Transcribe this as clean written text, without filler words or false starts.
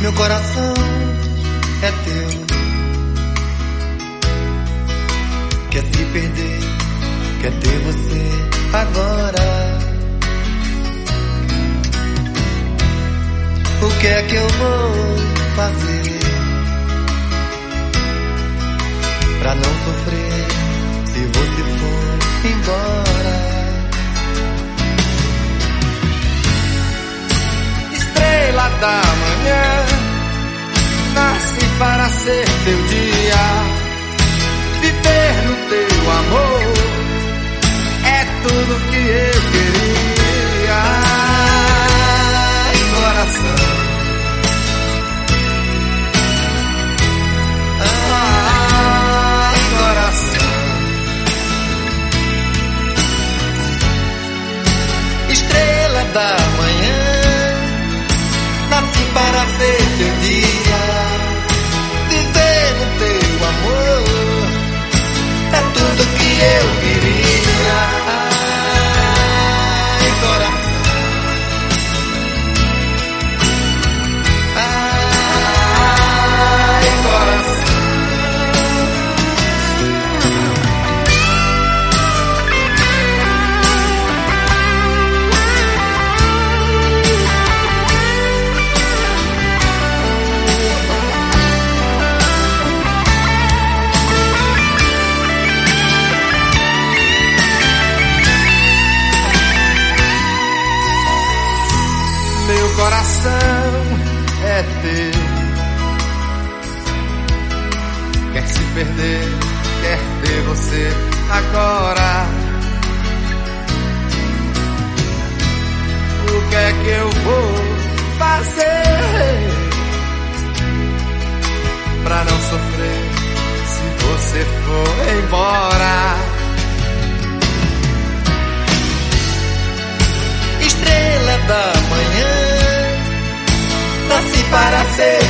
Meu coração é teu. Quer se perder, quer ter você agora. O que é que eu vou fazer pra não sofrer se você for embora? Estrela da manhã, nasci para ser teu dia. Viver no teu amor é tudo que eu queria. Ai, coração, ai, coração. Estrela da manhã, nasci para ser teu dia. Viver no teu amor é tudo que eu queria. Ai, coração, ai, coração. Meu coração é teu. Quer se perder, quer ter você agora. O que é que eu vou fazer pra não sofrer se você for embora? Estrela da manhã, nasci para ser